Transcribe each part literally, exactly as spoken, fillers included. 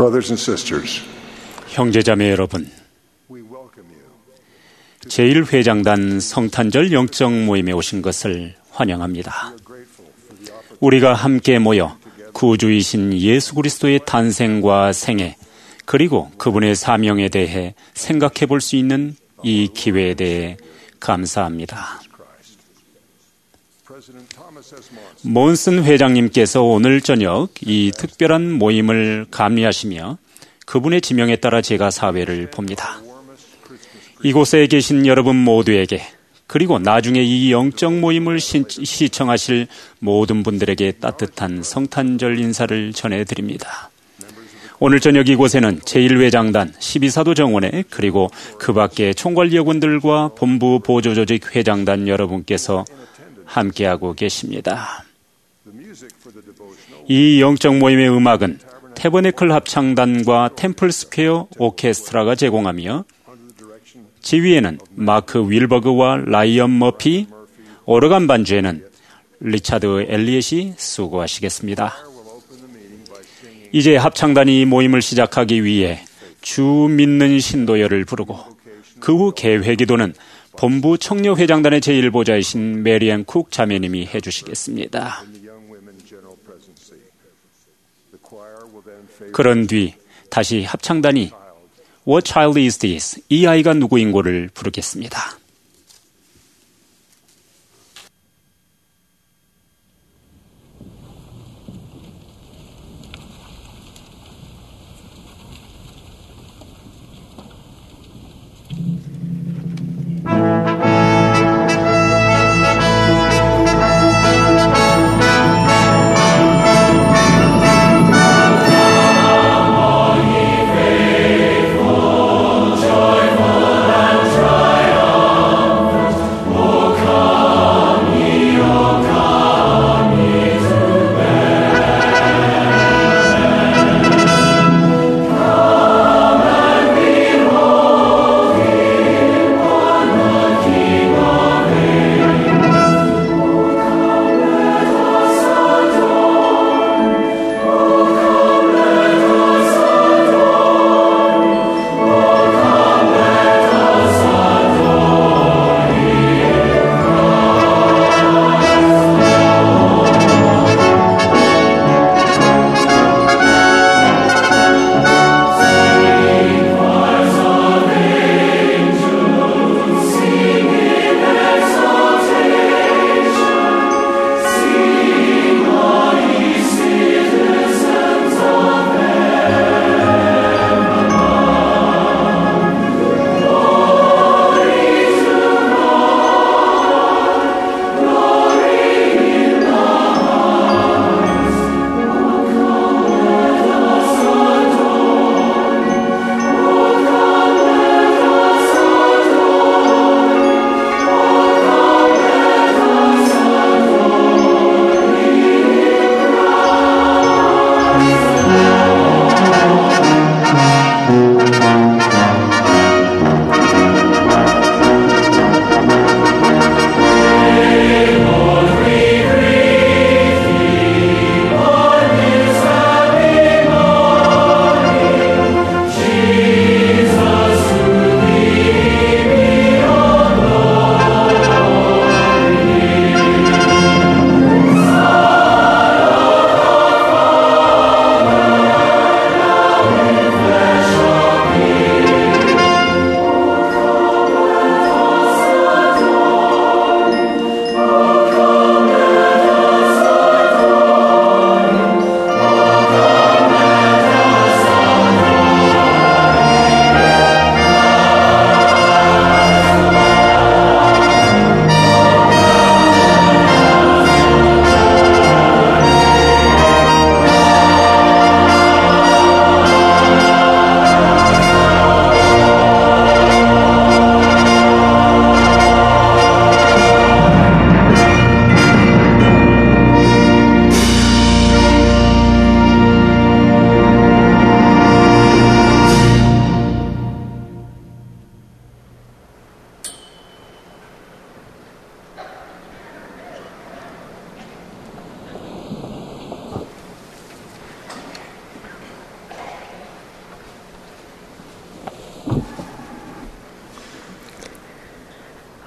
Brothers and sisters, 형제자매 여러분, 제일 회장단 성탄절 영적 모임에 오신 것을 환영합니다. 우리가 함께 모여 구주이신 예수 그리스도의 탄생과 생애, 그리고 그분의 사명에 대해 생각해 볼 수 있는 이 기회에 대해 감사합니다. 몬슨 회장님께서 오늘 저녁 이 특별한 모임을 감리하시며 그분의 지명에 따라 제가 사회를 봅니다. 이곳에 계신 여러분 모두에게, 그리고 나중에 이 영적 모임을 시, 시청하실 모든 분들에게 따뜻한 성탄절 인사를 전해드립니다. 오늘 저녁 이곳에는 제일 회장단, 십이 사도 정원회, 그리고 그 밖에 총괄위원들과 본부 보조조직 회장단 여러분께서 함께하고 계십니다. 이 영적 모임의 음악은 태버네클 합창단과 템플 스퀘어 오케스트라가 제공하며, 지휘에는 마크 윌버그와 라이언 머피, 오르간 반주에는 리차드 엘리엇이 수고하시겠습니다. 이제 합창단이 모임을 시작하기 위해 주 믿는 신도여를 부르고 그 후 개회기도는 본부 청려회장단의 제일 보좌이신 메리앤 쿡 자매님이 해주시겠습니다. 그런 뒤 다시 합창단이 What child is this? 이 아이가 누구인고를 부르겠습니다. Joyful and triumphant.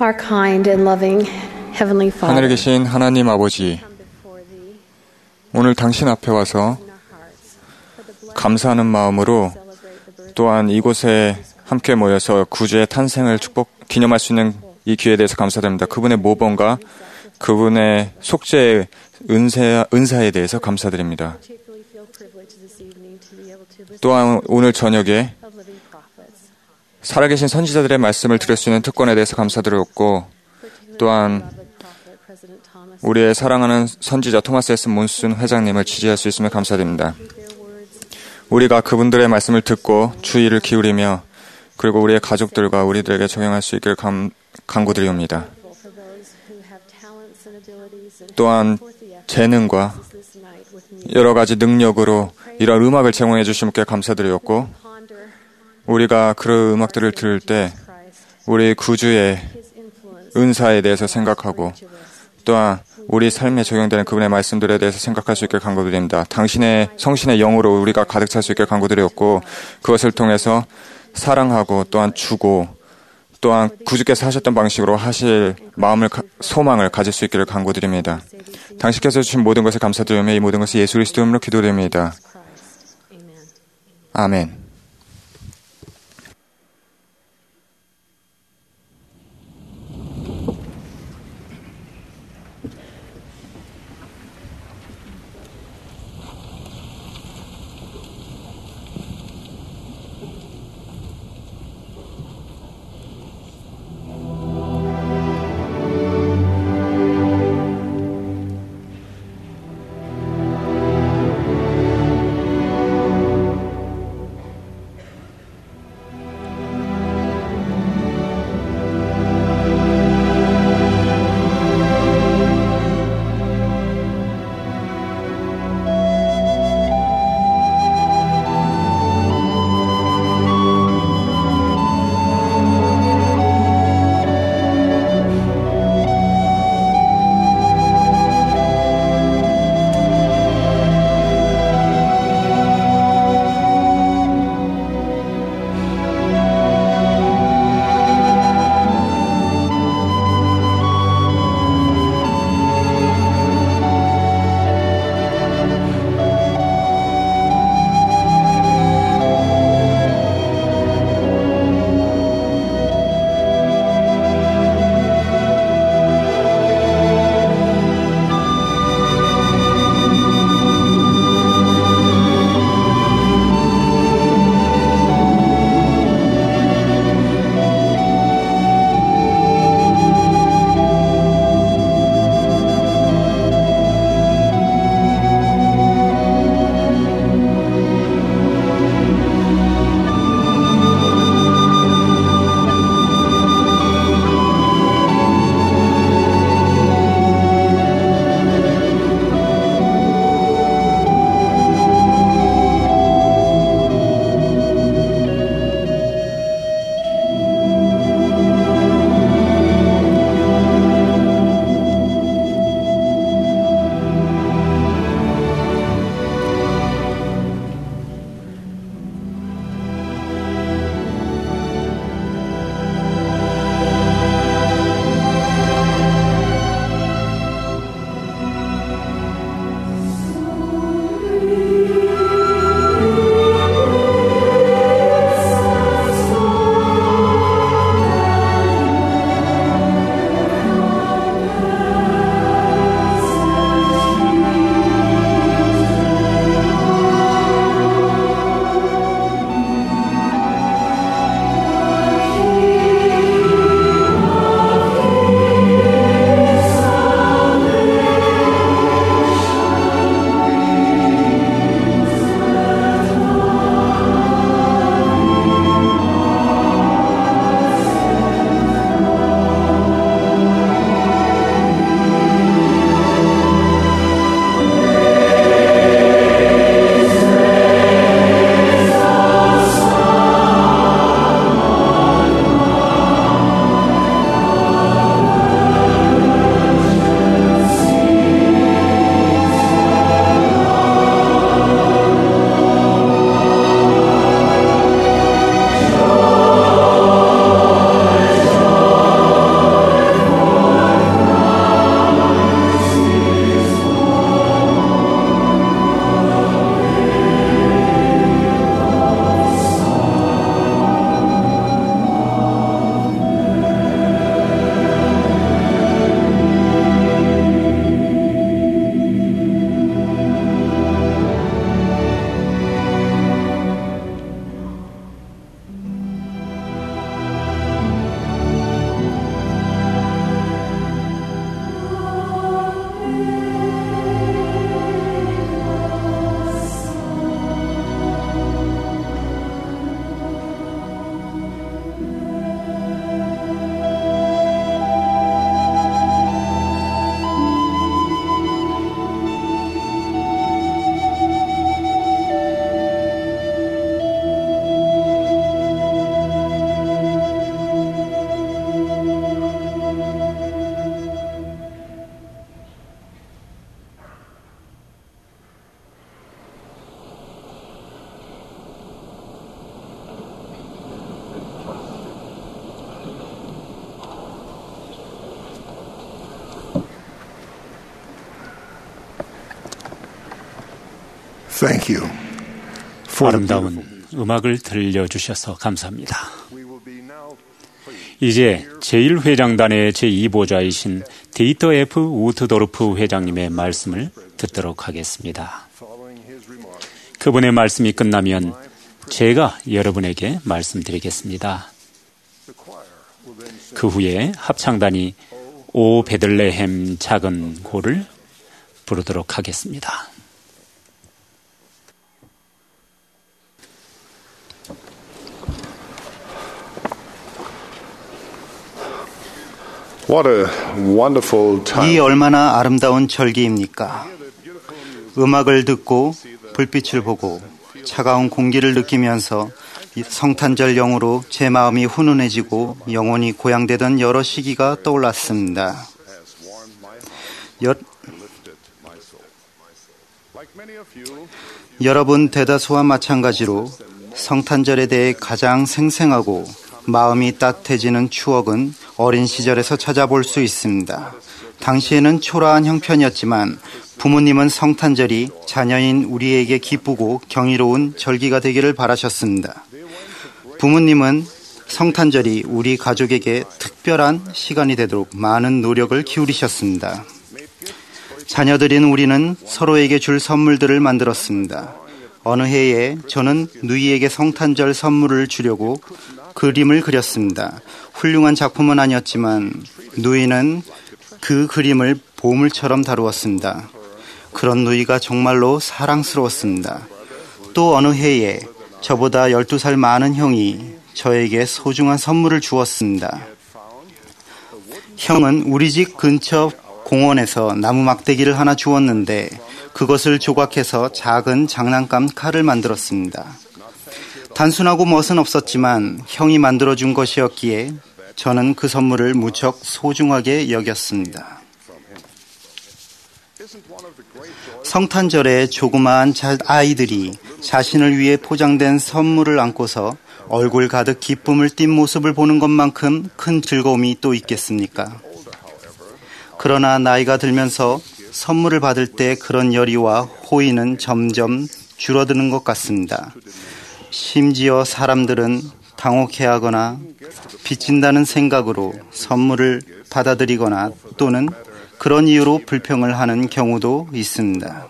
Our kind and loving Heavenly Father, 하늘에 계신 하나님 아버지, 오늘 당신 앞에 와서 감사하는 마음으로 또한 이곳에 함께 모여서 구주의 탄생을 축복, 기념할 수 있는 이 기회에 대해서 감사드립니다. 그분의 모범과 그분의 속죄의 은사, 은사에 대해서 감사드립니다. 또한 오늘 저녁에 살아계신 선지자들의 말씀을 들을 수 있는 특권에 대해서 감사드렸고, 또한 우리의 사랑하는 선지자 토마스 에스 몬슨 회장님을 지지할 수 있음에 감사드립니다. 우리가 그분들의 말씀을 듣고 주의를 기울이며 그리고 우리의 가족들과 우리들에게 적용할 수 있기를 감, 간구드리옵니다. 또한 재능과 여러 가지 능력으로 이런 음악을 제공해 주신 분께 감사드리었고, 우리가 그런 음악들을 들을 때 우리 구주의 은사에 대해서 생각하고 또한 우리 삶에 적용되는 그분의 말씀들에 대해서 생각할 수 있게 간구드립니다. 당신의 성신의 영으로 우리가 가득 찰 수 있게 간구드렸고, 그것을 통해서 사랑하고 또한 주고 또한 구주께서 하셨던 방식으로 하실 마음을, 소망을 가질 수 있기를 간구드립니다. 당신께서 주신 모든 것에 감사드리며 이 모든 것을 예수 그리스도 이름으로 기도드립니다. 아멘. Thank you for the beautiful 아름다운 음악을 들려주셔서 감사합니다. 이제 제일 회장단의 제이 보좌이신 디터 F. 우트도르프 회장님의 말씀을 듣도록 하겠습니다. 그분의 말씀이 끝나면 제가 여러분에게 말씀드리겠습니다. 그 후에 합창단이 오 베들레헴 작은 고를 부르도록 하겠습니다. What a wonderful 이 time. 얼마나 아름다운 절기입니까? 음악을 듣고 불빛을 보고 차가운 공기를 느끼면서 이 성탄절 영으로 제 마음이 훈훈해지고 영혼이 고양되던 여러 시기가 떠올랐습니다. 여, 여러분 대다수와 마찬가지로 성탄절에 대해 가장 생생하고 마음이 따뜻해지는 추억은 어린 시절에서 찾아볼 수 있습니다. 당시에는 초라한 형편이었지만 부모님은 성탄절이 자녀인 우리에게 기쁘고 경이로운 절기가 되기를 바라셨습니다. 부모님은 성탄절이 우리 가족에게 특별한 시간이 되도록 많은 노력을 기울이셨습니다. 자녀들인 우리는 서로에게 줄 선물들을 만들었습니다. 어느 해에 저는 누이에게 성탄절 선물을 주려고 그림을 그렸습니다. 훌륭한 작품은 아니었지만 누이는 그 그림을 보물처럼 다루었습니다. 그런 누이가 정말로 사랑스러웠습니다. 또 어느 해에 저보다 열두 살 많은 형이 저에게 소중한 선물을 주었습니다. 형은 우리 집 근처 공원에서 나무 막대기를 하나 주었는데 그것을 조각해서 작은 장난감 칼을 만들었습니다. 단순하고 멋은 없었지만 형이 만들어준 것이었기에 저는 그 선물을 무척 소중하게 여겼습니다. 성탄절에 조그마한 아이들이 자신을 위해 포장된 선물을 안고서 얼굴 가득 기쁨을 띤 모습을 보는 것만큼 큰 즐거움이 또 있겠습니까? 그러나 나이가 들면서 선물을 받을 때 그런 열의와 호의는 점점 줄어드는 것 같습니다. 심지어 사람들은 당혹해하거나 빚진다는 생각으로 선물을 받아들이거나 또는 그런 이유로 불평을 하는 경우도 있습니다.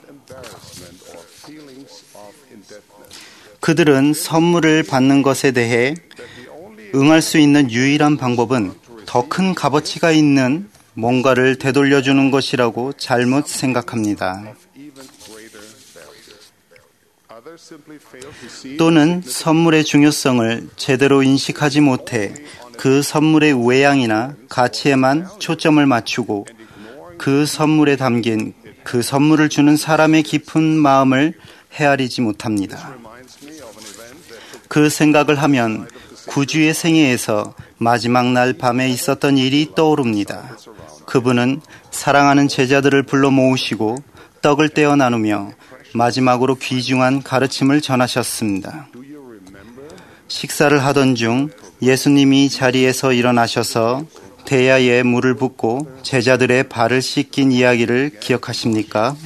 그들은 선물을 받는 것에 대해 응할 수 있는 유일한 방법은 더 큰 값어치가 있는 뭔가를 되돌려주는 것이라고 잘못 생각합니다. 또는 선물의 중요성을 제대로 인식하지 못해 그 선물의 외양이나 가치에만 초점을 맞추고 그 선물에 담긴 그 선물을 주는 사람의 깊은 마음을 헤아리지 못합니다. 그 생각을 하면 구주의 생애에서 마지막 날 밤에 있었던 일이 떠오릅니다. 그분은 사랑하는 제자들을 불러 모으시고 떡을 떼어 나누며 마지막으로 귀중한 가르침을 전하셨습니다. 식사를 하던 중 예수님이 자리에서 일어나셔서 대야에 물을 붓고 제자들의 발을 씻긴 이야기를 기억하십니까?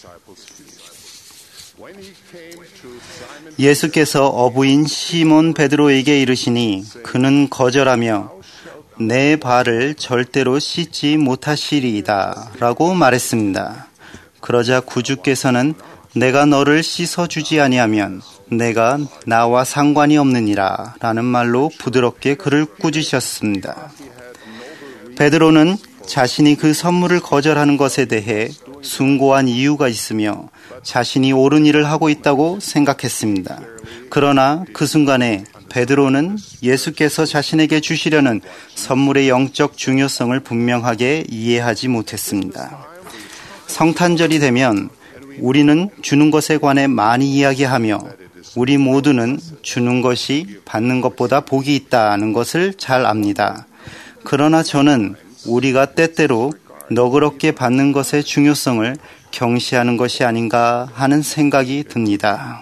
예수께서 어부인 시몬 베드로에게 이르시니 그는 거절하며 내 발을 절대로 씻지 못하시리이다 라고 말했습니다. 그러자 구주께서는 내가 너를 씻어주지 아니하면 내가 나와 상관이 없느니라 라는 말로 부드럽게 그를 꾸짖으셨습니다. 베드로는 자신이 그 선물을 거절하는 것에 대해 숭고한 이유가 있으며 자신이 옳은 일을 하고 있다고 생각했습니다. 그러나 그 순간에 베드로는 예수께서 자신에게 주시려는 선물의 영적 중요성을 분명하게 이해하지 못했습니다. 성탄절이 되면 우리는 주는 것에 관해 많이 이야기하며 우리 모두는 주는 것이 받는 것보다 복이 있다는 것을 잘 압니다. 그러나 저는 우리가 때때로 너그럽게 받는 것의 중요성을 경시하는 것이 아닌가 하는 생각이 듭니다.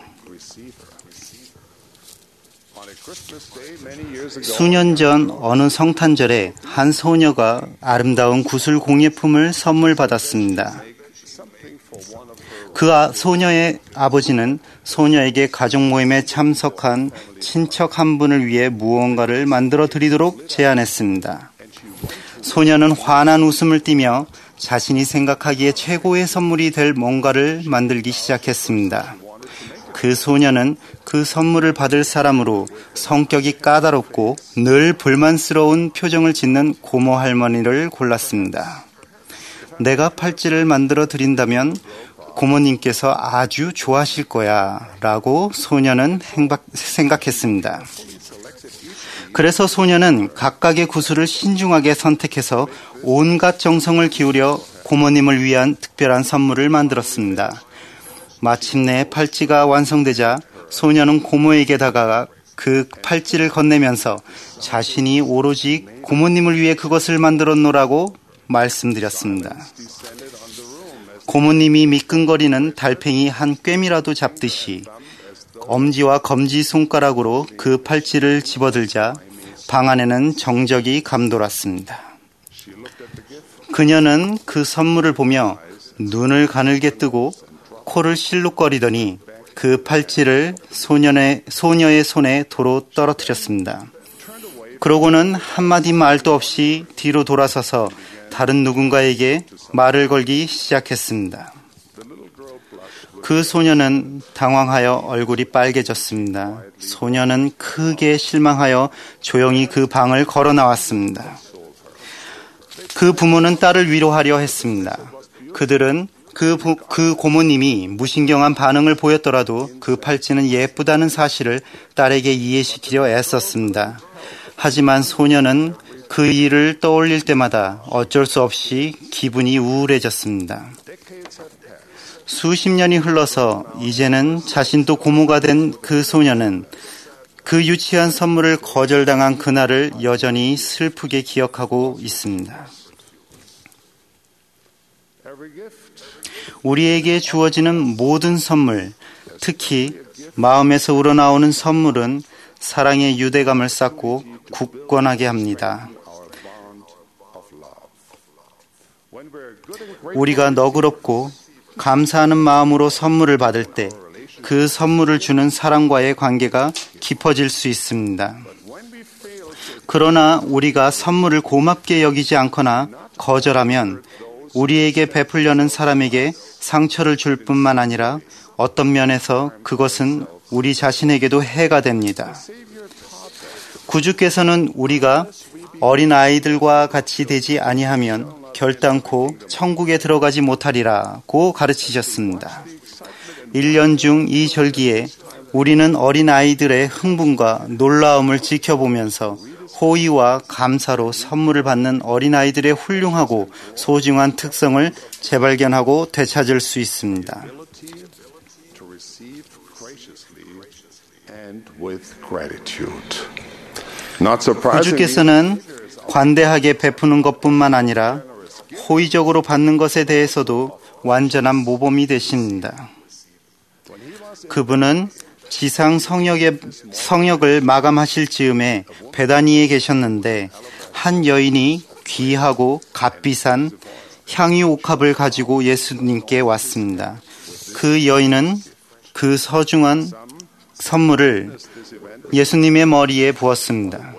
수년 전 어느 성탄절에 한 소녀가 아름다운 구슬 공예품을 선물 받았습니다. 그 아, 소녀의 아버지는 소녀에게 가족 모임에 참석한 친척 한 분을 위해 무언가를 만들어 드리도록 제안했습니다. 소녀는 환한 웃음을 띠며 자신이 생각하기에 최고의 선물이 될 뭔가를 만들기 시작했습니다. 그 소녀는 그 선물을 받을 사람으로 성격이 까다롭고 늘 불만스러운 표정을 짓는 고모 할머니를 골랐습니다. 내가 팔찌를 만들어 드린다면 고모님께서 아주 좋아하실 거야 라고 소녀는 행박, 생각했습니다. 그래서 소녀는 각각의 구슬을 신중하게 선택해서 온갖 정성을 기울여 고모님을 위한 특별한 선물을 만들었습니다. 마침내 팔찌가 완성되자 소녀는 고모에게 다가가 그 팔찌를 건네면서 자신이 오로지 고모님을 위해 그것을 만들었노라고 말씀드렸습니다. 고모님이 미끈거리는 달팽이 한 꿰미라도 잡듯이 엄지와 검지 손가락으로 그 팔찌를 집어들자 방 안에는 정적이 감돌았습니다. 그녀는 그 선물을 보며 눈을 가늘게 뜨고 코를 실룩거리더니 그 팔찌를 소년의, 소녀의 손에 도로 떨어뜨렸습니다. 그러고는 한마디 말도 없이 뒤로 돌아서서 다른 누군가에게 말을 걸기 시작했습니다. 그 소녀는 당황하여 얼굴이 빨개졌습니다. 소녀는 크게 실망하여 조용히 그 방을 걸어 나왔습니다. 그 부모는 딸을 위로하려 했습니다. 그들은 그, 부, 그 고모님이 무신경한 반응을 보였더라도 그 팔찌는 예쁘다는 사실을 딸에게 이해시키려 애썼습니다. 하지만 소녀는 그 일을 떠올릴 때마다 어쩔 수 없이 기분이 우울해졌습니다. 수십 년이 흘러서 이제는 자신도 고모가 된 그 소녀는 그 유치한 선물을 거절당한 그날을 여전히 슬프게 기억하고 있습니다. 우리에게 주어지는 모든 선물, 특히 마음에서 우러나오는 선물은 사랑의 유대감을 쌓고 굳건하게 합니다. 우리가 너그럽고 감사하는 마음으로 선물을 받을 때 그 선물을 주는 사람과의 관계가 깊어질 수 있습니다. 그러나 우리가 선물을 고맙게 여기지 않거나 거절하면 우리에게 베풀려는 사람에게 상처를 줄 뿐만 아니라 어떤 면에서 그것은 우리 자신에게도 해가 됩니다. 구주께서는 우리가 어린 아이들과 같이 되지 아니하면 결단코 천국에 들어가지 못하리라고 가르치셨습니다. 일 년 중 이 절기에 우리는 어린 아이들의 흥분과 놀라움을 지켜보면서 호의와 감사로 선물을 받는 어린 아이들의 훌륭하고 소중한 특성을 재발견하고 되찾을 수 있습니다. 구주께서는 관대하게 베푸는 것뿐만 아니라 호의적으로 받는 것에 대해서도 완전한 모범이 되십니다. 그분은 지상 성역의, 성역을 마감하실 즈음에 베다니에 계셨는데 한 여인이 귀하고 값비싼 향유 옥합을 가지고 예수님께 왔습니다. 그 여인은 그 소중한 선물을 예수님의 머리에 부었습니다.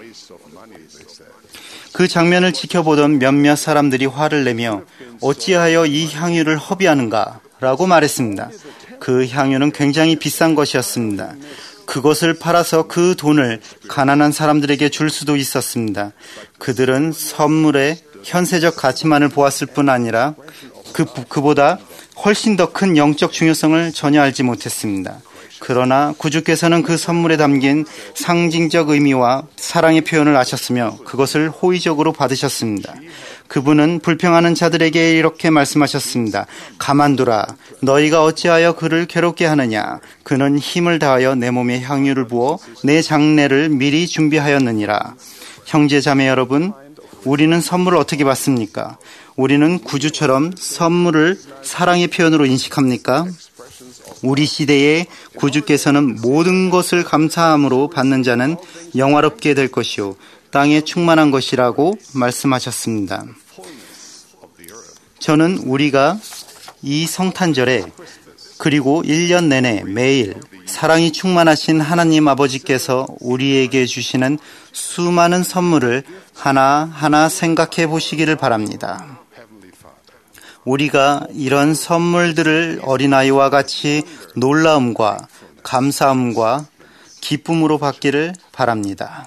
그 장면을 지켜보던 몇몇 사람들이 화를 내며 어찌하여 이 향유를 허비하는가 라고 말했습니다. 그 향유는 굉장히 비싼 것이었습니다. 그것을 팔아서 그 돈을 가난한 사람들에게 줄 수도 있었습니다. 그들은 선물의 현세적 가치만을 보았을 뿐 아니라 그, 그보다 훨씬 더 큰 영적 중요성을 전혀 알지 못했습니다. 그러나 구주께서는 그 선물에 담긴 상징적 의미와 사랑의 표현을 아셨으며 그것을 호의적으로 받으셨습니다. 그분은 불평하는 자들에게 이렇게 말씀하셨습니다. 가만두라. 너희가 어찌하여 그를 괴롭게 하느냐. 그는 힘을 다하여 내 몸에 향유를 부어 내 장례를 미리 준비하였느니라. 형제 자매 여러분, 우리는 선물을 어떻게 받습니까? 우리는 구주처럼 선물을 사랑의 표현으로 인식합니까? 우리 시대에 구주께서는 모든 것을 감사함으로 받는 자는 영화롭게 될 것이요 땅에 충만한 것이라고 말씀하셨습니다. 저는 우리가 이 성탄절에 그리고 일 년 내내 매일 사랑이 충만하신 하나님 아버지께서 우리에게 주시는 수많은 선물을 하나하나 생각해 보시기를 바랍니다. 우리가 이런 선물들을 어린아이와 같이 놀라움과 감사함과 기쁨으로 받기를 바랍니다.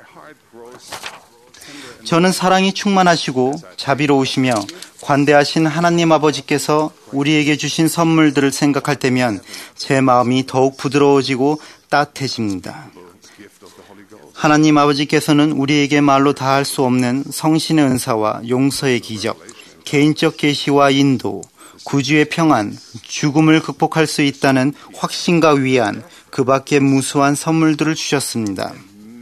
저는 사랑이 충만하시고 자비로우시며 관대하신 하나님 아버지께서 우리에게 주신 선물들을 생각할 때면 제 마음이 더욱 부드러워지고 따뜻해집니다. 하나님 아버지께서는 우리에게 말로 다할 수 없는 성신의 은사와 용서의 기적, 개인적 계시와 인도, 구주의 평안, 죽음을 극복할 수 있다는 확신과 위안, 그 밖에 무수한 선물들을 주셨습니다.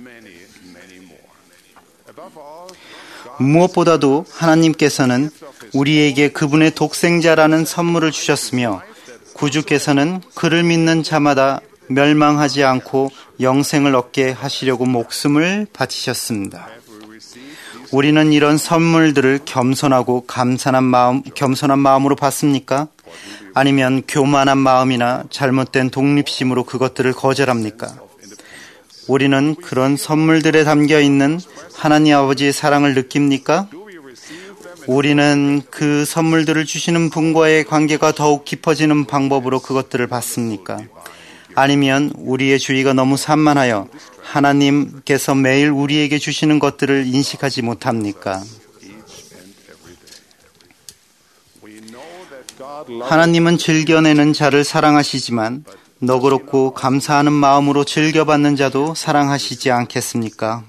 무엇보다도 하나님께서는 우리에게 그분의 독생자라는 선물을 주셨으며 구주께서는 그를 믿는 자마다 멸망하지 않고 영생을 얻게 하시려고 목숨을 바치셨습니다. 우리는 이런 선물들을 겸손하고 감사한 마음, 겸손한 마음으로 받습니까? 아니면 교만한 마음이나 잘못된 독립심으로 그것들을 거절합니까? 우리는 그런 선물들에 담겨 있는 하나님 아버지의 사랑을 느낍니까? 우리는 그 선물들을 주시는 분과의 관계가 더욱 깊어지는 방법으로 그것들을 받습니까? 아니면 우리의 주의가 너무 산만하여 하나님께서 매일 우리에게 주시는 것들을 인식하지 못합니까? 하나님은 즐겨내는 자를 사랑하시지만 너그럽고 감사하는 마음으로 즐겨받는 자도 사랑하시지 않겠습니까?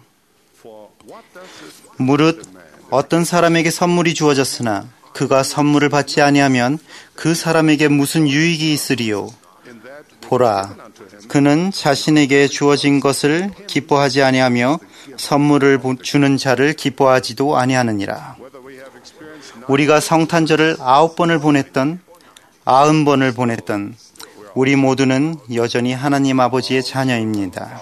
무릇 어떤 사람에게 선물이 주어졌으나 그가 선물을 받지 아니하면 그 사람에게 무슨 유익이 있으리요? 보라, 그는 자신에게 주어진 것을 기뻐하지 아니하며 선물을 주는 자를 기뻐하지도 아니하느니라. 우리가 성탄절을 아홉 번을 보냈던, 아흔 번을 보냈던 우리 모두는 여전히 하나님 아버지의 자녀입니다.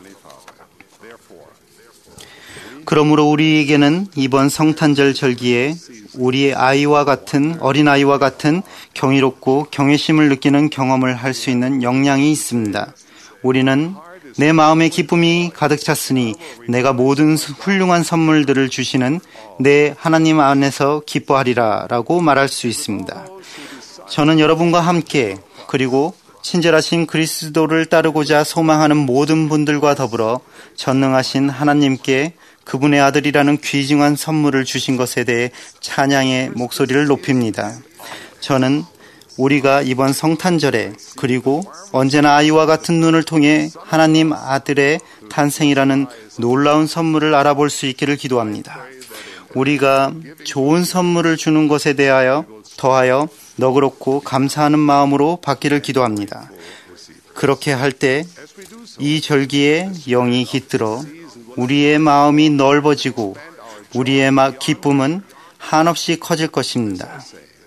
그러므로 우리에게는 이번 성탄절 절기에 우리의 아이와 같은, 어린아이와 같은 경이롭고 경외심을 느끼는 경험을 할 수 있는 역량이 있습니다. 우리는 내 마음에 기쁨이 가득 찼으니 내가 모든 훌륭한 선물들을 주시는 내 하나님 안에서 기뻐하리라 라고 말할 수 있습니다. 저는 여러분과 함께 그리고 친절하신 그리스도를 따르고자 소망하는 모든 분들과 더불어 전능하신 하나님께 그분의 아들이라는 귀중한 선물을 주신 것에 대해 찬양의 목소리를 높입니다. 저는 우리가 이번 성탄절에 그리고 언제나 아이와 같은 눈을 통해 하나님 아들의 탄생이라는 놀라운 선물을 알아볼 수 있기를 기도합니다. 우리가 좋은 선물을 주는 것에 대하여 더하여 너그럽고 감사하는 마음으로 받기를 기도합니다. 그렇게 할 때 이 절기에 영이 깃들어 우리의 마음이 넓어지고 우리의 기쁨은 한없이 커질 것입니다.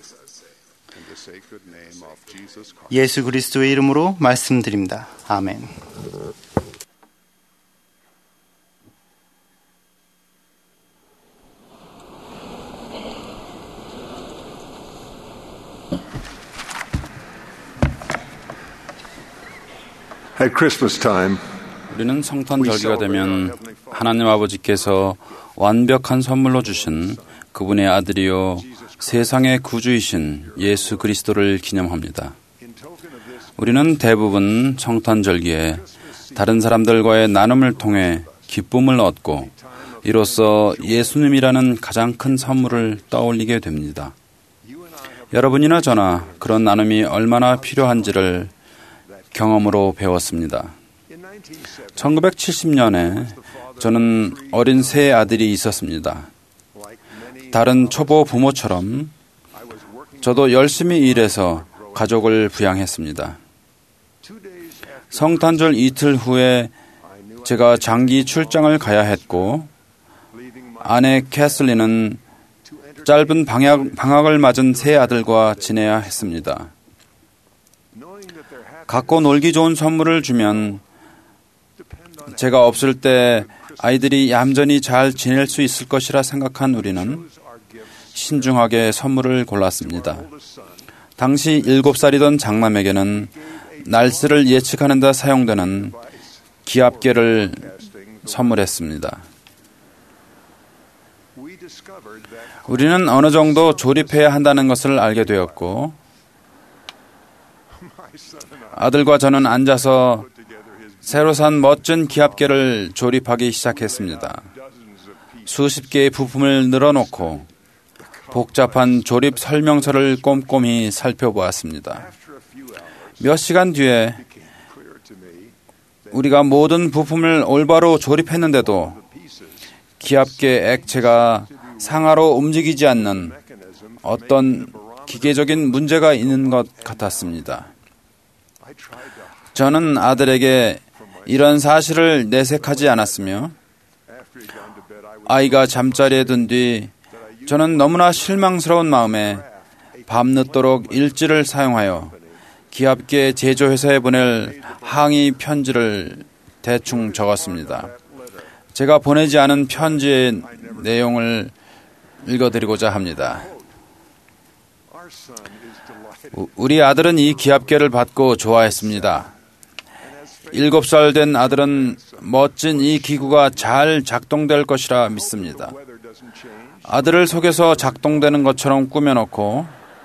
예수 그리스도의 이름으로 말씀드립니다. 아멘. At Christmas time, 우리는 성탄절기가 되면 하나님 아버지께서 완벽한 선물로 주신 그분의 아들이요 세상의 구주이신 예수 그리스도를 기념합니다. 우리는 대부분 성탄절기에 다른 사람들과의 나눔을 통해 기쁨을 얻고 이로써 예수님이라는 가장 큰 선물을 떠올리게 됩니다. 여러분이나 저나 그런 나눔이 얼마나 필요한지를 경험으로 배웠습니다. 천구백칠십 년에 저는 어린 세 아들이 있었습니다. 다른 초보 부모처럼 저도 열심히 일해서 가족을 부양했습니다. 성탄절 이틀 후에 제가 장기 출장을 가야 했고 아내 캐슬린은 짧은 방학, 방학을 맞은 세 아들과 지내야 했습니다. 갖고 놀기 좋은 선물을 주면 제가 없을 때 아이들이 얌전히 잘 지낼 수 있을 것이라 생각한 우리는 신중하게 선물을 골랐습니다. 당시 일곱 살이던 장남에게는 날씨를 예측하는 데 사용되는 기압계를 선물했습니다. 우리는 어느 정도 조립해야 한다는 것을 알게 되었고 아들과 저는 앉아서 새로 산 멋진 기압계를 조립하기 시작했습니다. 수십 개의 부품을 늘어놓고 복잡한 조립 설명서를 꼼꼼히 살펴보았습니다. 몇 시간 뒤에 우리가 모든 부품을 올바로 조립했는데도 기압계 액체가 상하로 움직이지 않는 어떤 기계적인 문제가 있는 것 같았습니다. 저는 아들에게 이런 사실을 내색하지 않았으며 아이가 잠자리에 든 뒤 저는 너무나 실망스러운 마음에 밤늦도록 일지를 사용하여 기압계 제조회사에 보낼 항의 편지를 대충 적었습니다. 제가 보내지 않은 편지의 내용을 읽어드리고자 합니다. 우리 아들은 이 기압계를 받고 좋아했습니다. 일곱 살 된 아들은 멋진 이 기구가 잘 작동될 것이라 믿습니다. 아들을 속여서 작동되는 것처럼 꾸며놓고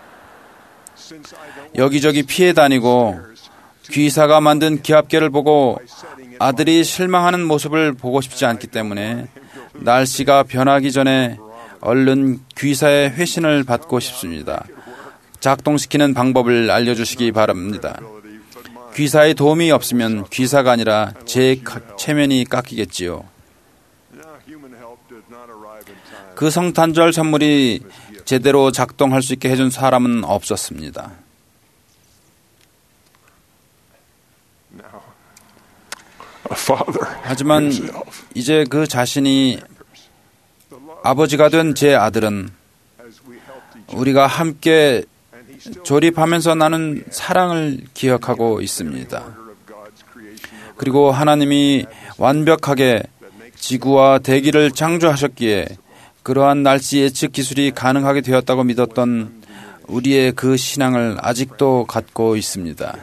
여기저기 피해 다니고 귀사가 만든 기압계를 보고 아들이 실망하는 모습을 보고 싶지 않기 때문에 날씨가 변하기 전에 얼른 귀사의 회신을 받고 싶습니다. 작동시키는 방법을 알려주시기 바랍니다. 귀사의 도움이 없으면 귀사가 아니라 제 체면이 깎이겠지요. 그 성탄절 선물이 제대로 작동할 수 있게 해준 사람은 없었습니다. 하지만 이제 그 자신이 아버지가 된 제 아들은 우리가 함께 조립하면서 나는 사랑을 기억하고 있습니다. 그리고 하나님이 완벽하게 지구와 대기를 창조하셨기에 그러한 날씨 예측 기술이 가능하게 되었다고 믿었던 우리의 그 신앙을 아직도 갖고 있습니다.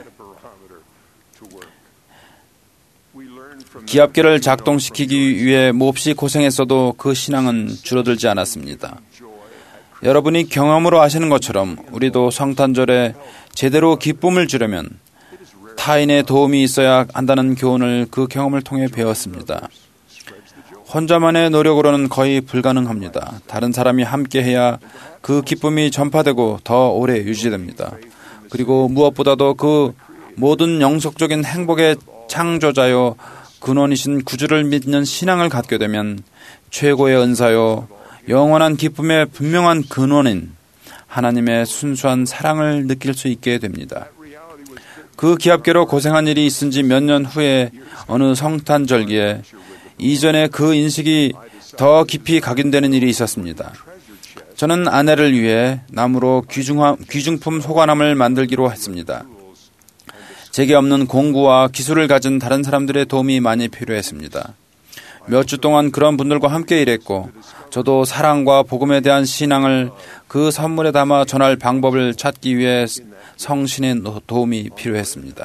기압계를 작동시키기 위해 몹시 고생했어도 그 신앙은 줄어들지 않았습니다. 여러분이 경험으로 아시는 것처럼 우리도 성탄절에 제대로 기쁨을 주려면 타인의 도움이 있어야 한다는 교훈을 그 경험을 통해 배웠습니다. 혼자만의 노력으로는 거의 불가능합니다. 다른 사람이 함께해야 그 기쁨이 전파되고 더 오래 유지됩니다. 그리고 무엇보다도 그 모든 영속적인 행복의 창조자요 근원이신 구주를 믿는 신앙을 갖게 되면 최고의 은사요 영원한 기쁨의 분명한 근원인 하나님의 순수한 사랑을 느낄 수 있게 됩니다. 그 기압계로 고생한 일이 있은 지 몇 년 후에 어느 성탄절기에 이전에 그 인식이 더 깊이 각인되는 일이 있었습니다. 저는 아내를 위해 나무로 귀중하, 귀중품 소관함을 만들기로 했습니다. 제게 없는 공구와 기술을 가진 다른 사람들의 도움이 많이 필요했습니다. 몇 주 동안 그런 분들과 함께 일했고 저도 사랑과 복음에 대한 신앙을 그 선물에 담아 전할 방법을 찾기 위해 성신의 도움이 필요했습니다.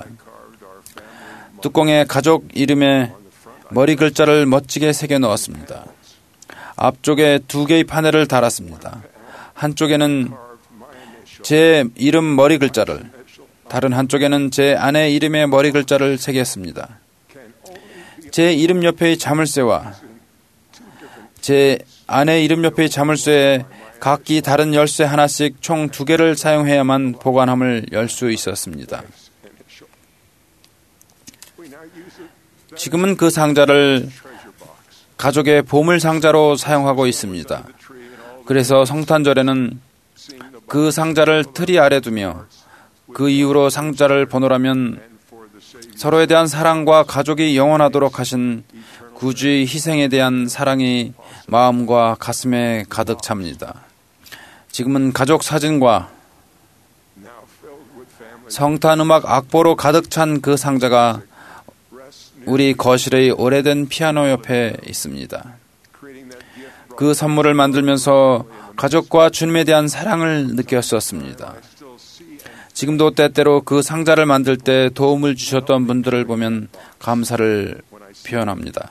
뚜껑에 가족 이름의 머리 글자를 멋지게 새겨 넣었습니다. 앞쪽에 두 개의 파넬을 달았습니다. 한쪽에는 제 이름 머리 글자를, 다른 한쪽에는 제 아내 이름의 머리 글자를 새겼습니다. 제 이름 옆의 자물쇠와 제 아내 이름 옆의 자물쇠에 각기 다른 열쇠 하나씩 총 두 개를 사용해야만 보관함을 열 수 있었습니다. 지금은 그 상자를 가족의 보물 상자로 사용하고 있습니다. 그래서 성탄절에는 그 상자를 트리 아래 두며 그 이후로 상자를 번호라면 서로에 대한 사랑과 가족이 영원하도록 하신 구주의 희생에 대한 사랑이 마음과 가슴에 가득 찹니다. 지금은 가족 사진과 성탄 음악 악보로 가득 찬 그 상자가 우리 거실의 오래된 피아노 옆에 있습니다. 그 선물을 만들면서 가족과 주님에 대한 사랑을 느꼈었습니다. 지금도 때때로 그 상자를 만들 때 도움을 주셨던 분들을 보면 감사를 표현합니다.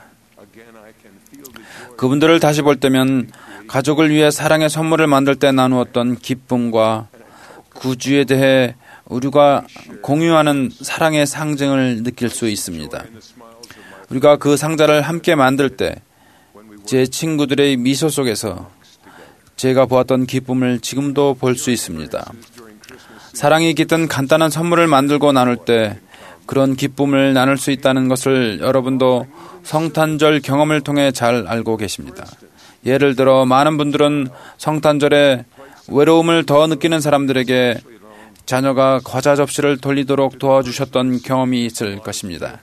그분들을 다시 볼 때면 가족을 위해 사랑의 선물을 만들 때 나누었던 기쁨과 구주에 대해 우리가 공유하는 사랑의 상징을 느낄 수 있습니다. 우리가 그 상자를 함께 만들 때 제 친구들의 미소 속에서 제가 보았던 기쁨을 지금도 볼 수 있습니다. 사랑이 깃든 간단한 선물을 만들고 나눌 때 그런 기쁨을 나눌 수 있다는 것을 여러분도 성탄절 경험을 통해 잘 알고 계십니다. 예를 들어 많은 분들은 성탄절에 외로움을 더 느끼는 사람들에게 자녀가 과자 접시를 돌리도록 도와주셨던 경험이 있을 것입니다.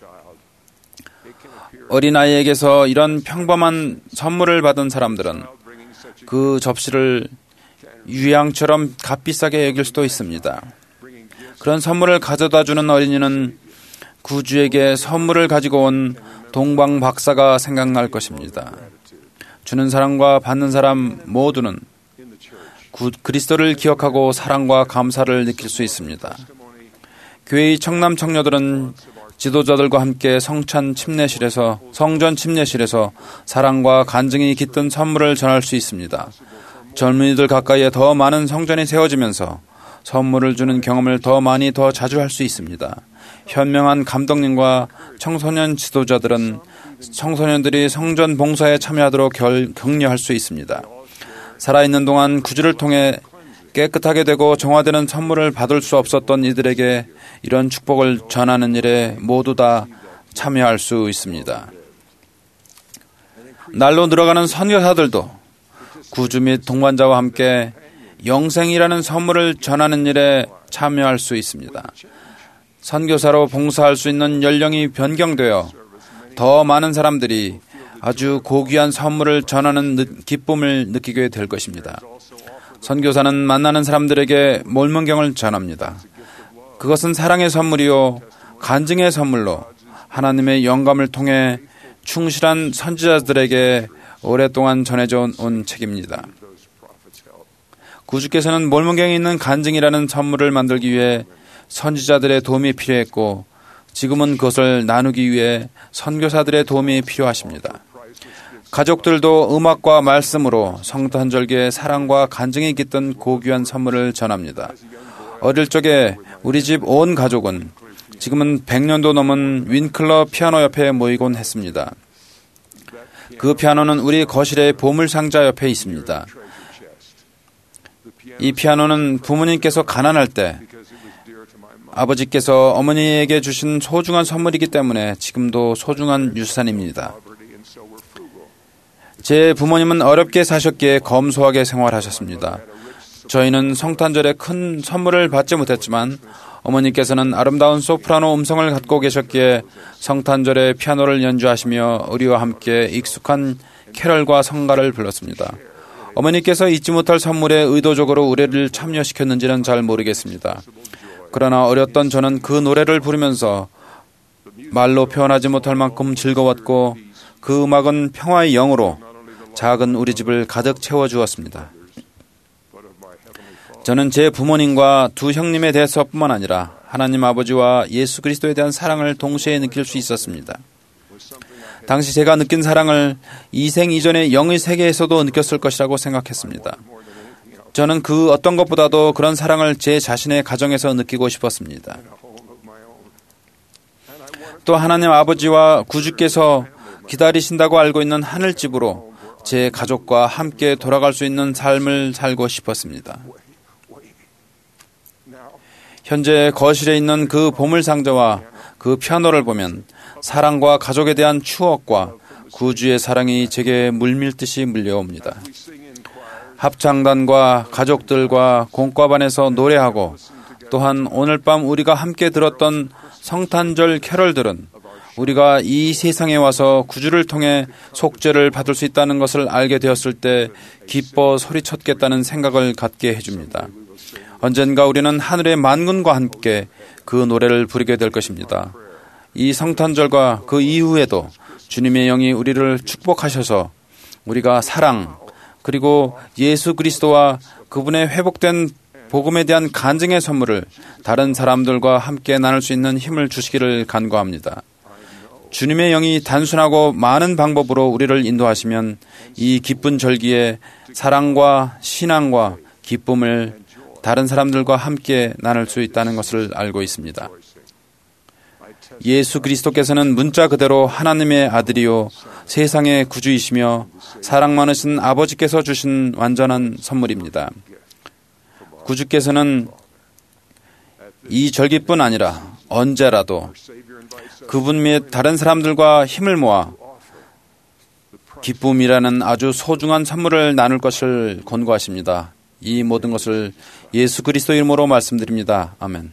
어린아이에게서 이런 평범한 선물을 받은 사람들은 그 접시를 유향처럼 값비싸게 여길 수도 있습니다. 그런 선물을 가져다 주는 어린이는 구주에게 선물을 가지고 온 동방 박사가 생각날 것입니다. 주는 사람과 받는 사람 모두는 구, 그리스도를 기억하고 사랑과 감사를 느낄 수 있습니다. 교회의 청남 청녀들은 지도자들과 함께 성찬 침례실에서 성전 침례실에서 사랑과 간증이 깃든 선물을 전할 수 있습니다. 젊은이들 가까이에 더 많은 성전이 세워지면서 선물을 주는 경험을 더 많이 더 자주 할 수 있습니다. 현명한 감독님과 청소년 지도자들은 청소년들이 성전 봉사에 참여하도록 결, 격려할 수 있습니다. 살아있는 동안 구주를 통해 깨끗하게 되고 정화되는 선물을 받을 수 없었던 이들에게 이런 축복을 전하는 일에 모두 다 참여할 수 있습니다. 날로 늘어가는 선교사들도 구주 및 동반자와 함께 영생이라는 선물을 전하는 일에 참여할 수 있습니다. 선교사로 봉사할 수 있는 연령이 변경되어 더 많은 사람들이 아주 고귀한 선물을 전하는 기쁨을 느끼게 될 것입니다. 선교사는 만나는 사람들에게 몰문경을 전합니다. 그것은 사랑의 선물이요 간증의 선물로 하나님의 영감을 통해 충실한 선지자들에게 오랫동안 전해져 온 책입니다. 구주께서는 몰문경에 있는 간증이라는 선물을 만들기 위해 선지자들의 도움이 필요했고 지금은 그것을 나누기 위해 선교사들의 도움이 필요하십니다. 가족들도 음악과 말씀으로 성탄절기에 사랑과 간증이 깃든 고귀한 선물을 전합니다. 어릴 적에 우리 집 온 가족은 지금은 백 년도 넘은 윈클러 피아노 옆에 모이곤 했습니다. 그 피아노는 우리 거실의 보물상자 옆에 있습니다. 이 피아노는 부모님께서 가난할 때 아버지께서 어머니에게 주신 소중한 선물이기 때문에 지금도 소중한 유산입니다. 제 부모님은 어렵게 사셨기에 검소하게 생활하셨습니다. 저희는 성탄절에 큰 선물을 받지 못했지만 어머니께서는 아름다운 소프라노 음성을 갖고 계셨기에 성탄절에 피아노를 연주하시며 우리와 함께 익숙한 캐럴과 성가를 불렀습니다. 어머니께서 잊지 못할 선물에 의도적으로 우리를 참여시켰는지는 잘 모르겠습니다. 그러나 어렸던 저는 그 노래를 부르면서 말로 표현하지 못할 만큼 즐거웠고 그 음악은 평화의 영으로 작은 우리 집을 가득 채워주었습니다. 저는 제 부모님과 두 형님에 대해서뿐만 아니라 하나님 아버지와 예수 그리스도에 대한 사랑을 동시에 느낄 수 있었습니다. 당시 제가 느낀 사랑을 이생 이전의 영의 세계에서도 느꼈을 것이라고 생각했습니다. 저는 그 어떤 것보다도 그런 사랑을 제 자신의 가정에서 느끼고 싶었습니다. 또 하나님 아버지와 구주께서 기다리신다고 알고 있는 하늘집으로 제 가족과 함께 돌아갈 수 있는 삶을 살고 싶었습니다. 현재 거실에 있는 그 보물상자와 그 피아노를 보면 사랑과 가족에 대한 추억과 구주의 사랑이 제게 물밀듯이 물려옵니다. 합창단과 가족들과 공과반에서 노래하고 또한 오늘 밤 우리가 함께 들었던 성탄절 캐럴들은 우리가 이 세상에 와서 구주를 통해 속죄를 받을 수 있다는 것을 알게 되었을 때 기뻐 소리쳤겠다는 생각을 갖게 해줍니다. 언젠가 우리는 하늘의 만군과 함께 그 노래를 부르게 될 것입니다. 이 성탄절과 그 이후에도 주님의 영이 우리를 축복하셔서 우리가 사랑 그리고 예수 그리스도와 그분의 회복된 복음에 대한 간증의 선물을 다른 사람들과 함께 나눌 수 있는 힘을 주시기를 간구합니다. 주님의 영이 단순하고 많은 방법으로 우리를 인도하시면 이 기쁜 절기에 사랑과 신앙과 기쁨을 다른 사람들과 함께 나눌 수 있다는 것을 알고 있습니다. 예수 그리스도께서는 문자 그대로 하나님의 아들이요 세상의 구주이시며 사랑 많으신 아버지께서 주신 완전한 선물입니다. 구주께서는 이 절기뿐 아니라 언제라도 그분 및 다른 사람들과 힘을 모아 기쁨이라는 아주 소중한 선물을 나눌 것을 권고하십니다. 이 모든 것을 예수 그리스도 이름으로 말씀드립니다. 아멘.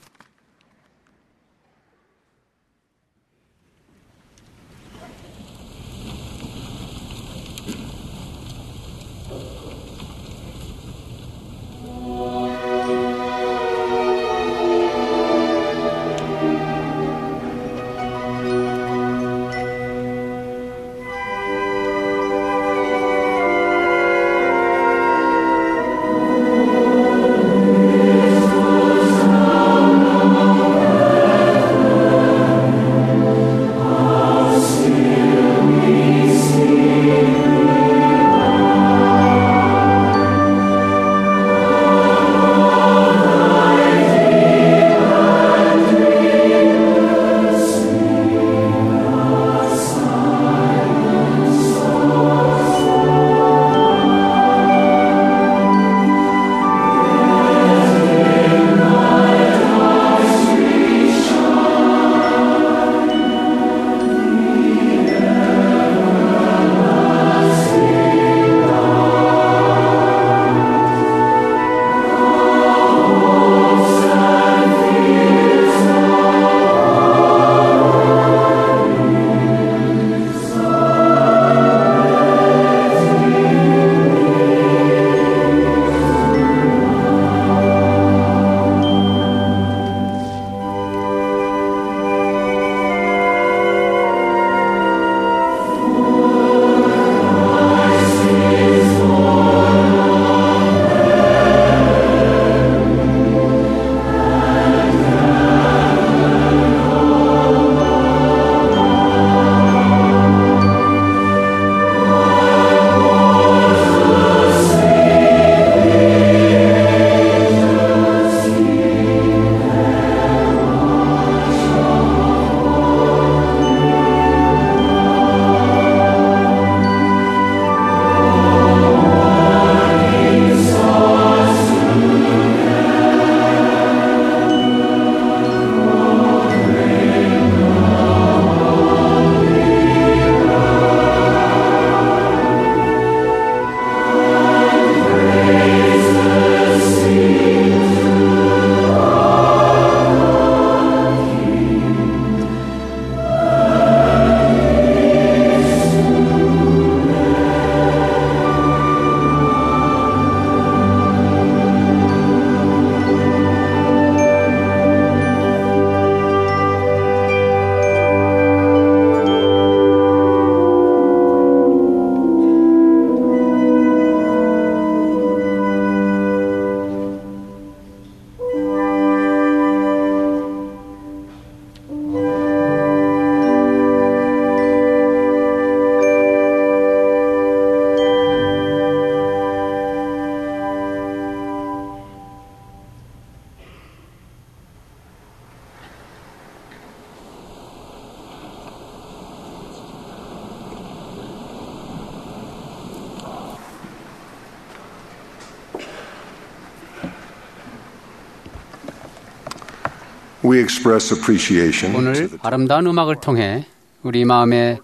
We express appreciation. 오늘 아름다운 음악을 통해 우리 마음에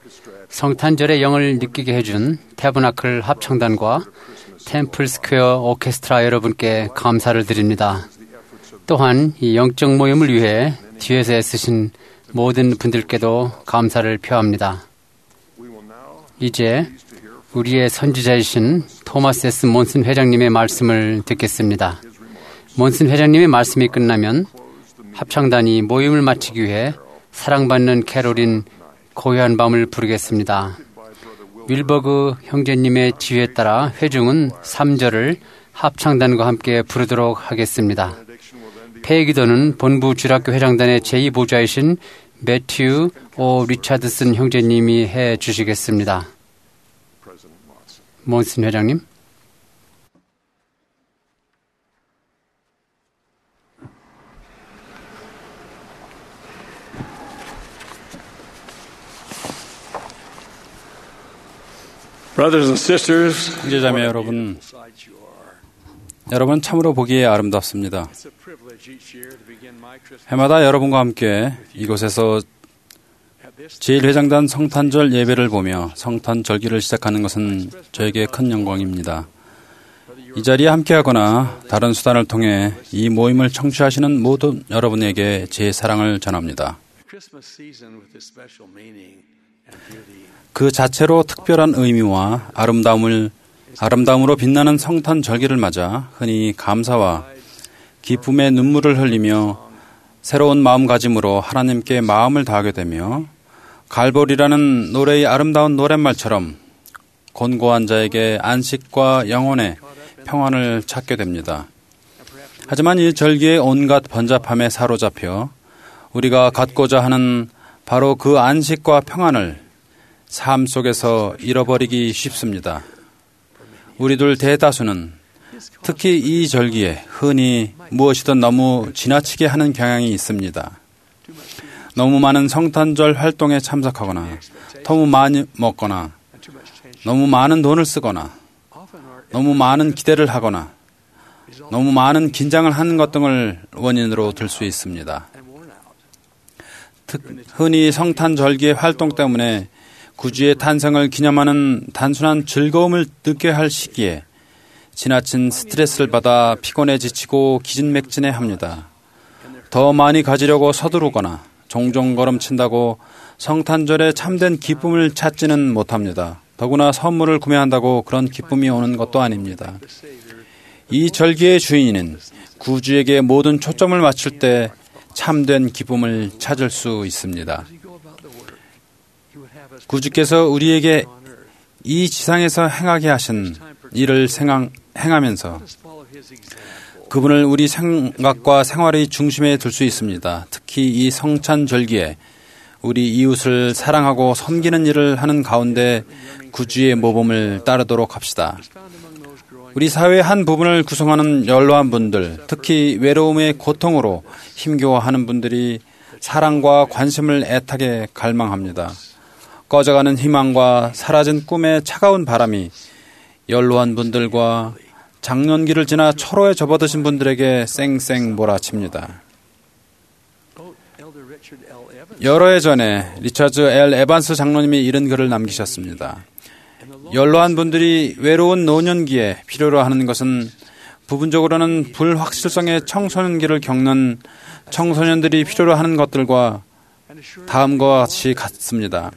성탄절의 영을 느끼게 해준 태버나클 합창단과 템플 스퀘어 오케스트라 여러분께 감사를 드립니다. 또한 이 영적 모임을 위해 뒤에서 애쓰신 모든 분들께도 감사를 표합니다. 이제 우리의 선지자이신 토마스 에스 몬슨 회장님의 말씀을 듣겠습니다. 몬슨 회장님의 말씀이 끝나면 합창단이 모임을 마치기 위해 사랑받는 캐롤인 고요한 밤을 부르겠습니다. 윌버그 형제님의 지휘에 따라 회중은 삼 절을 합창단과 함께 부르도록 하겠습니다. 폐기도는 본부 주락교 회장단의 제이 보좌이신 매튜 오 리차드슨 형제님이 해 주시겠습니다. 몬슨 회장님. 형제자매 여러분, 여러분 참으로 보기에 아름답습니다. 해마다 여러분과 함께 이곳에서 제일 회장단 성탄절 예배를 보며 성탄절기를 시작하는 것은 저에게 큰 영광입니다. 이 자리에 함께하거나 다른 수단을 통해 이 모임을 청취하시는 모든 여러분에게 제 사랑을 전합니다. 그 자체로 특별한 의미와 아름다움을, 아름다움으로 빛나는 성탄절기를 맞아 흔히 감사와 기쁨의 눈물을 흘리며 새로운 마음가짐으로 하나님께 마음을 다하게 되며 갈보리라는 노래의 아름다운 노랫말처럼 곤고한 자에게 안식과 영혼의 평안을 찾게 됩니다. 하지만 이 절기의 온갖 번잡함에 사로잡혀 우리가 갖고자 하는 바로 그 안식과 평안을 삶 속에서 잃어버리기 쉽습니다. 우리들 대다수는 특히 이 절기에 흔히 무엇이든 너무 지나치게 하는 경향이 있습니다. 너무 많은 성탄절 활동에 참석하거나 너무 많이 먹거나 너무 많은 돈을 쓰거나 너무 많은 기대를 하거나 너무 많은 긴장을 하는 것 등을 원인으로 들 수 있습니다. 특, 흔히 성탄절기의 활동 때문에 구주의 탄생을 기념하는 단순한 즐거움을 느껴 할 시기에 지나친 스트레스를 받아 피곤해 지치고 기진맥진해 합니다. 더 많이 가지려고 서두르거나 종종 걸음친다고 성탄절에 참된 기쁨을 찾지는 못합니다. 더구나 선물을 구매한다고 그런 기쁨이 오는 것도 아닙니다. 이 절기의 주인은 구주에게 모든 초점을 맞출 때 참된 기쁨을 찾을 수 있습니다. 구주께서 우리에게 이 지상에서 행하게 하신 일을 생각, 행하면서 그분을 우리 생각과 생활의 중심에 둘 수 있습니다. 특히 이 성찬절기에 우리 이웃을 사랑하고 섬기는 일을 하는 가운데 구주의 모범을 따르도록 합시다. 우리 사회의 한 부분을 구성하는 연로한 분들, 특히 외로움의 고통으로 힘겨워하는 분들이 사랑과 관심을 애타게 갈망합니다. 꺼져가는 희망과 사라진 꿈의 차가운 바람이 연로한 분들과 장년기를 지나 철호에 접어드신 분들에게 쌩쌩 몰아칩니다. 여러 해 전에 리처드 엘 에반스 장로님이 이런 글을 남기셨습니다. 연로한 분들이 외로운 노년기에 필요로 하는 것은 부분적으로는 불확실성의 청소년기를 겪는 청소년들이 필요로 하는 것들과 다음과 같이 같습니다.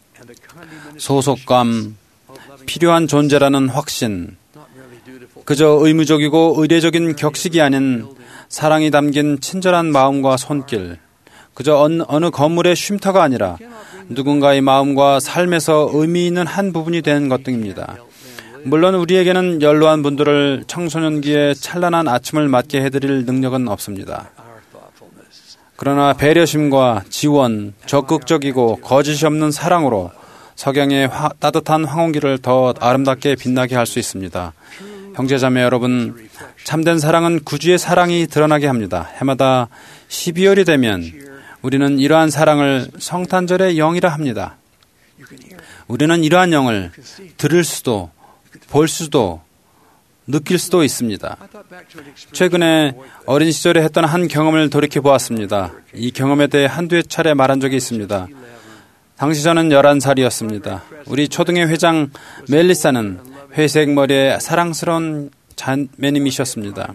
소속감, 필요한 존재라는 확신, 그저 의무적이고 의례적인 격식이 아닌 사랑이 담긴 친절한 마음과 손길, 그저 어느, 어느 건물의 쉼터가 아니라 누군가의 마음과 삶에서 의미 있는 한 부분이 되는 것 등입니다. 물론 우리에게는 연로한 분들을 청소년기에 찬란한 아침을 맞게 해드릴 능력은 없습니다. 그러나 배려심과 지원, 적극적이고 거짓이 없는 사랑으로 석양의 화, 따뜻한 황혼기를 더 아름답게 빛나게 할 수 있습니다. 형제자매 여러분, 참된 사랑은 구주의 사랑이 드러나게 합니다. 해마다 십이월이 되면 우리는 이러한 사랑을 성탄절의 영이라 합니다. 우리는 이러한 영을 들을 수도 볼 수도 느낄 수도 있습니다. 최근에 어린 시절에 했던 한 경험을 돌이켜 보았습니다. 이 경험에 대해 한두 차례 말한 적이 있습니다. 당시 저는 열한 살이었습니다. 우리 초등회 회장 멜리사는 회색 머리의 사랑스러운 자매님이셨습니다.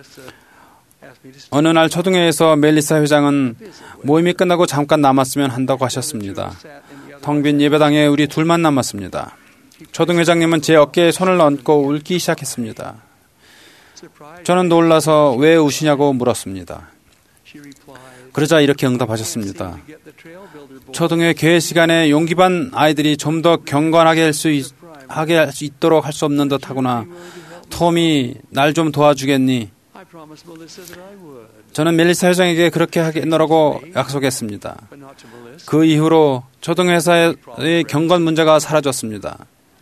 어느 날 초등회에서 멜리사 회장은 모임이 끝나고 잠깐 남았으면 한다고 하셨습니다. 텅 빈 예배당에 우리 둘만 남았습니다. 초등회장님은 제 어깨에 손을 얹고 울기 시작했습니다. 저는 놀라서 왜 우시냐고 물었습니다. 그러자 이렇게 응답하셨습니다. 초등회 개회 시간에 용기 반 아이들이 좀 더 경건하게 할 수 하게 할 수 있도록 할 수 없는 듯 하구나. 톰이 날 좀 도와주겠니? 저는 멜리사 회장에게 그렇게 하겠노라고 약속했습니다. 그 이후로 초등회사의 경관 문제가 사라졌습니다.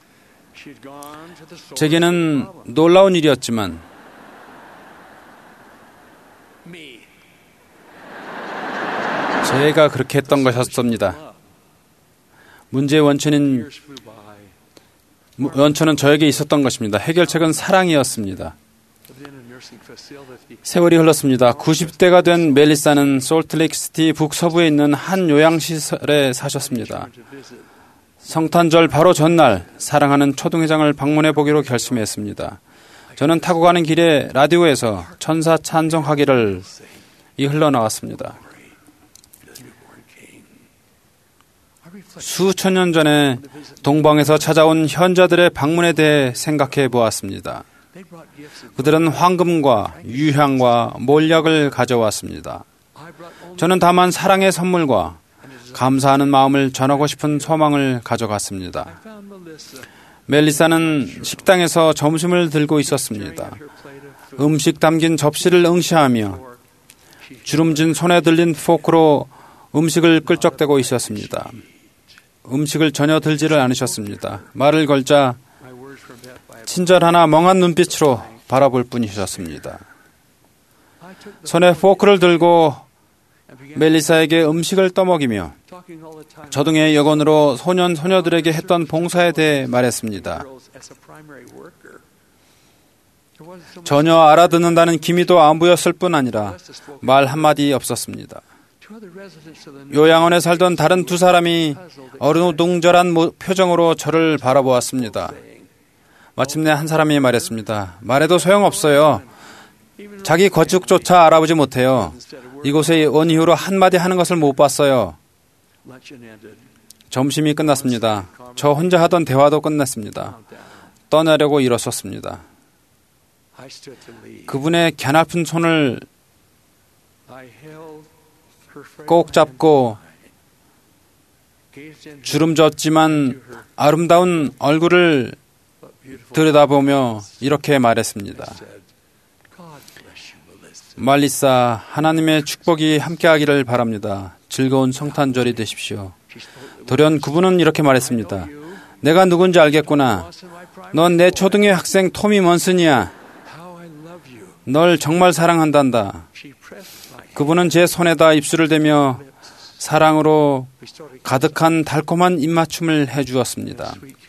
제게는 놀라운 일이었지만 제가 그렇게 했던 것이었습니다. 문제의 원천인 원천은 저에게 있었던 것입니다. 해결책은 사랑이었습니다. 세월이 흘렀습니다. 구십 대가 된 멜리사는 솔트레이크시티 북서부에 있는 한 요양시설에 사셨습니다. 성탄절 바로 전날 사랑하는 초등회장을 방문해 보기로 결심했습니다. 저는 타고 가는 길에 라디오에서 천사 찬송하기를 이 흘러나왔습니다. 수천 년 전에 동방에서 찾아온 현자들의 방문에 대해 생각해 보았습니다. 그들은 황금과 유향과 몰약을 가져왔습니다. 저는 다만 사랑의 선물과 감사하는 마음을 전하고 싶은 소망을 가져갔습니다. 멜리사는 식당에서 점심을 들고 있었습니다. 음식 담긴 접시를 응시하며 주름진 손에 들린 포크로 음식을 끌적대고 있었습니다. 음식을 전혀 들지를 않으셨습니다. 말을 걸자 친절하나 멍한 눈빛으로 바라볼 뿐이셨습니다. 손에 포크를 들고 멜리사에게 음식을 떠먹이며 저등의 여건으로 소년, 소녀들에게 했던 봉사에 대해 말했습니다. 전혀 알아듣는다는 기미도 안 보였을 뿐 아니라 말 한마디 없었습니다. 요양원에 살던 다른 두 사람이 어루둥절한 표정으로 저를 바라보았습니다. 마침내 한 사람이 말했습니다. 말해도 소용없어요. 자기 거축조차 알아보지 못해요. 이곳에 온 이후로 한마디 하는 것을 못 봤어요. 점심이 끝났습니다. 저 혼자 하던 대화도 끝났습니다. 떠나려고 일어섰습니다. 그분의 갸냘픈 손을 꼭 잡고 주름졌지만 아름다운 얼굴을 들여다보며 이렇게 말했습니다. 말리사, 하나님의 축복이 함께하기를 바랍니다. 즐거운 성탄절이 되십시오. 돌연 그분은 이렇게 말했습니다. 내가 누군지 알겠구나. 넌 내 초등의 학생 토미 먼슨이야. 널 정말 사랑한단다. 그분은 제 손에다 입술을 대며 사랑으로 가득한 달콤한 입맞춤을 해주었습니다.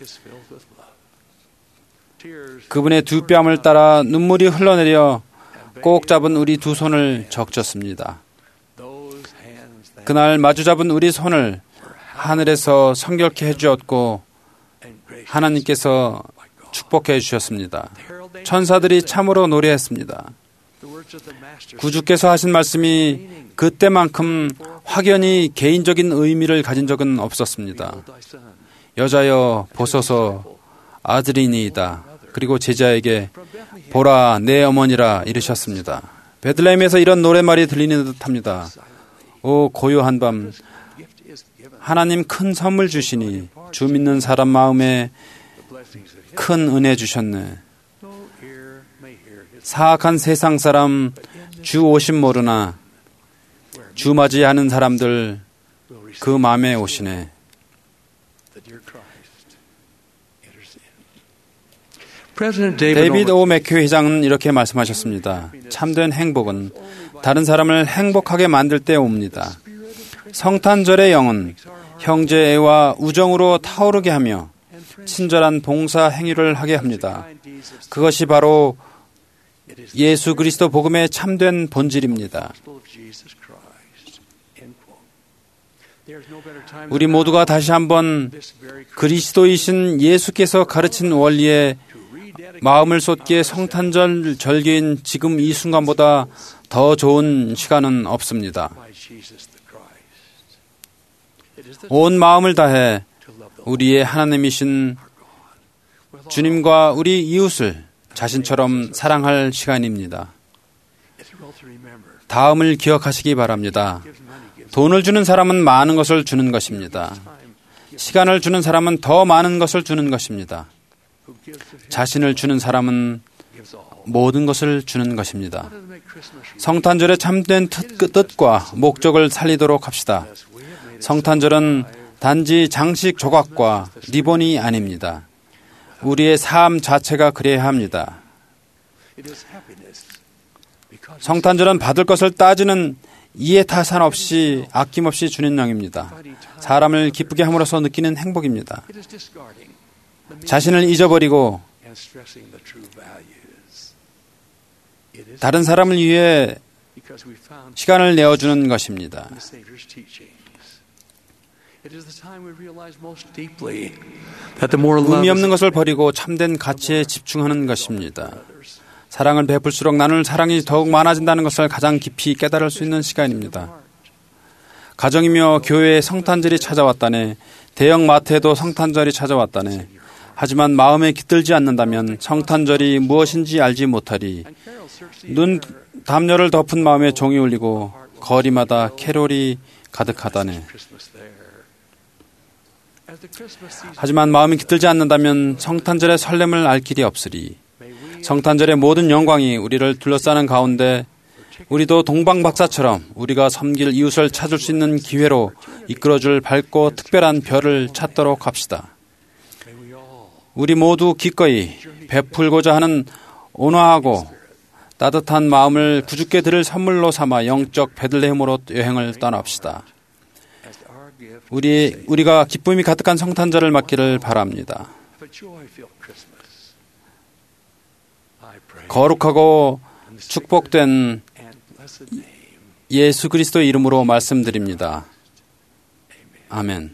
그분의 두 뺨을 따라 눈물이 흘러내려 꼭 잡은 우리 두 손을 적셨습니다. 그날 마주 잡은 우리 손을 하늘에서 성결케 해주었고 하나님께서 축복해 주셨습니다. 천사들이 참으로 노래했습니다. 구주께서 하신 말씀이 그때만큼 확연히 개인적인 의미를 가진 적은 없었습니다. 여자여 보소서 아들이니이다. 그리고 제자에게 보라 내 어머니라 이르셨습니다. 베들레헴에서 이런 노랫말이 들리는 듯합니다. 오 고요한 밤 하나님 큰 선물 주시니 주 믿는 사람 마음에 큰 은혜 주셨네. 사악한 세상 사람 주 오심 모르나 주 맞이하는 사람들 그 마음에 오시네. 데이비드 오 맥큐 회장은 이렇게 말씀하셨습니다. 참된 행복은 다른 사람을 행복하게 만들 때 옵니다. 성탄절의 영은 형제애와 우정으로 타오르게 하며 친절한 봉사 행위를 하게 합니다. 그것이 바로 예수 그리스도 복음의 참된 본질입니다. 우리 모두가 다시 한번 그리스도이신 예수께서 가르친 원리에 마음을 쏟기에 성탄절 절기인 지금 이 순간보다 더 좋은 시간은 없습니다. 온 마음을 다해 우리의 하나님이신 주님과 우리 이웃을 자신처럼 사랑할 시간입니다. 다음을 기억하시기 바랍니다. 돈을 주는 사람은 많은 것을 주는 것입니다. 시간을 주는 사람은 더 많은 것을 주는 것입니다. 자신을 주는 사람은 모든 것을 주는 것입니다. 성탄절의 참된 뜻과 목적을 살리도록 합시다. 성탄절은 단지 장식 조각과 리본이 아닙니다. 우리의 삶 자체가 그래야 합니다. 성탄절은 받을 것을 따지는 이해타산 없이 아낌없이 주는 영입니다. 사람을 기쁘게 함으로써 느끼는 행복입니다. 자신을 잊어버리고 다른 사람을 위해 시간을 내어주는 것입니다. 의미 없는 것을 버리고 참된 가치에 집중하는 것입니다. 사랑을 베풀수록 나눌 사랑이 더욱 많아진다는 것을 가장 깊이 깨달을 수 있는 시간입니다. 가정이며 교회에 성탄절이 찾아왔다네, 대형 마트에도 성탄절이 찾아왔다네. 하지만 마음에 깃들지 않는다면 성탄절이 무엇인지 알지 못하리. 눈 담요를 덮은 마음에 종이 울리고 거리마다 캐롤이 가득하다네. 하지만 마음이 깃들지 않는다면 성탄절의 설렘을 알 길이 없으리. 성탄절의 모든 영광이 우리를 둘러싸는 가운데 우리도 동방박사처럼 우리가 섬길 이웃을 찾을 수 있는 기회로 이끌어줄 밝고 특별한 별을 찾도록 합시다. 우리 모두 기꺼이 베풀고자 하는 온화하고 따뜻한 마음을 구주께 드릴 선물로 삼아 영적 베들레헴으로 여행을 떠납시다. 우리, 우리가 기쁨이 가득한 성탄절을 맞기를 바랍니다. 거룩하고 축복된 예수 그리스도 이름으로 말씀드립니다. 아멘.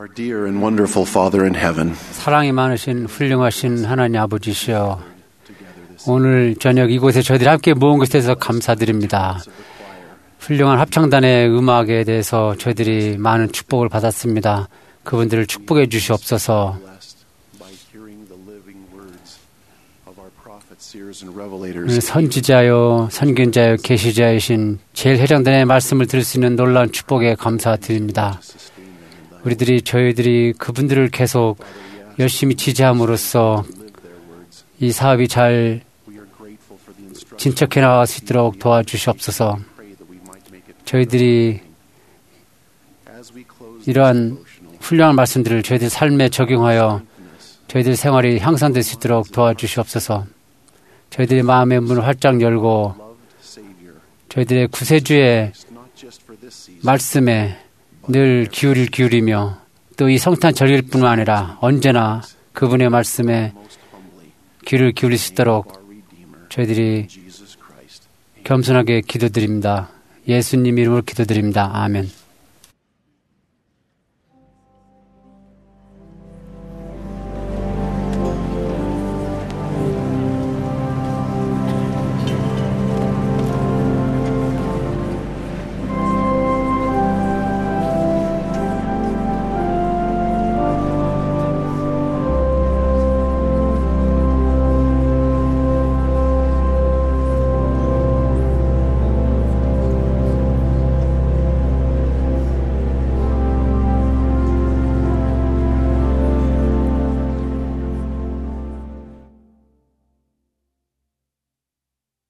Our dear and wonderful Father in heaven, 사랑이 많으신 훌륭하신 하나님 아버지시여, 오늘 저녁 이곳에 저희들이 함께 모은 것에 대해서 감사드립니다. 훌륭한 합창단의 음악에 대해서 저희들이 많은 축복을 받았습니다. 그분들을 축복해 주시옵소서. 선지자요, 선견자요, 계시자이신 제일 회장단의 말씀을 들을 수 있는 놀라운 축복에 감사드립니다. 우리들이 저희들이 그분들을 계속 열심히 지지함으로써 이 사업이 잘 진척해 나갈 수 있도록 도와주시옵소서. 저희들이 이러한 훌륭한 말씀들을 저희들 삶에 적용하여 저희들 생활이 향상될 수 있도록 도와주시옵소서. 저희들의 마음의 문을 활짝 열고 저희들의 구세주의 말씀에 늘 기울일 기울이며 또 이 성탄 절기일 뿐만 아니라 언제나 그분의 말씀에 귀를 기울일 수 있도록 저희들이 겸손하게 기도드립니다. 예수님 이름으로 기도드립니다. 아멘.